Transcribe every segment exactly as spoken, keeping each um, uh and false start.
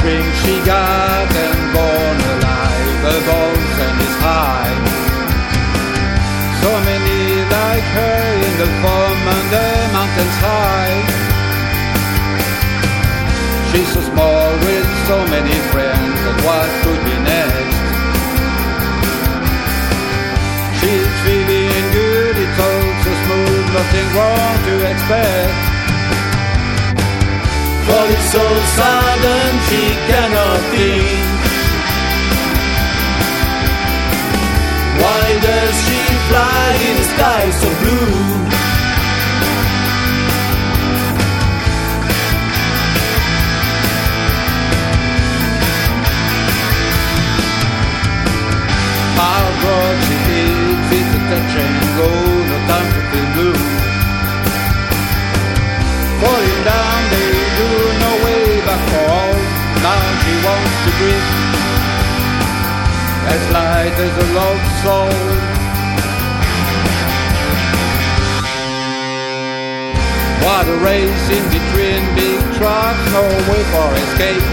spring she got and born alive, above and is high. So many like her in the farm on the mountains high. She's so small with so many friends, and what could be next? She's feeling good, it's all so smooth, nothing wrong to expect. But it's so sudden she cannot think. Why does she fly in the sky so blue? How broad she is, it's a touch and go, no time to feel blue. Falling down, they do no way back for all. Now she wants to breathe, as light as a lost soul. What a race in between big trucks, no way for escape.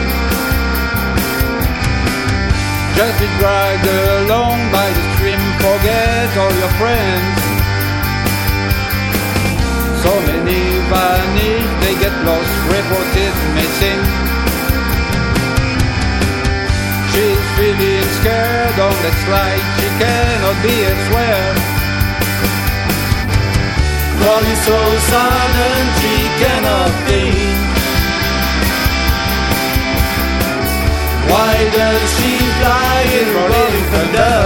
Just be dragged along by the stream, forget all your friends. So many vanish, they get lost, reported missing. She's feeling scared on that slide, she cannot be elsewhere. All is so sudden, she cannot think. Why does she fly in rolling thunder?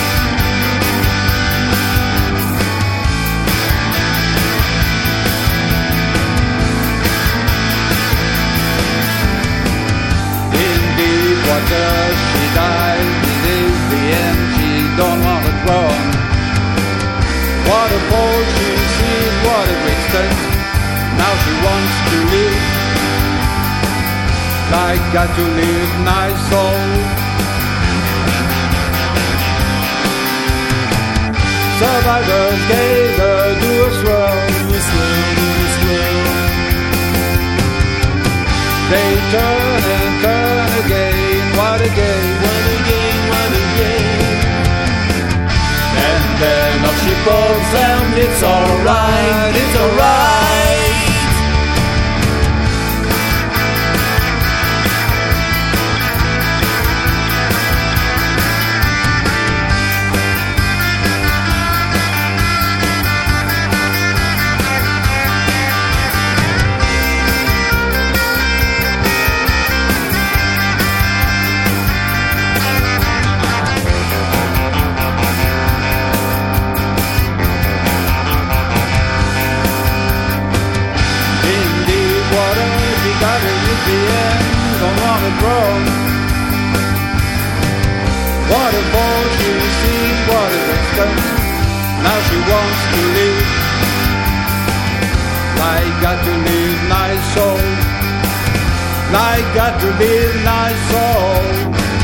In deep water she dies, it is the end, she don't want to drown. Waterfall she sees, what a great stunt, now she wants to live. Like got to live, nice soul. Survivors gave her do a swirl, do a swirl, do a swirl. They turn and turn again, what a game, what a game, what a game. And then off she falls and it's alright, it's alright. Got it at the end, don't want to grow. What a ball she sees, what a extent. Now she wants to live. Like got to live, nice soul. Like got to live, nice soul.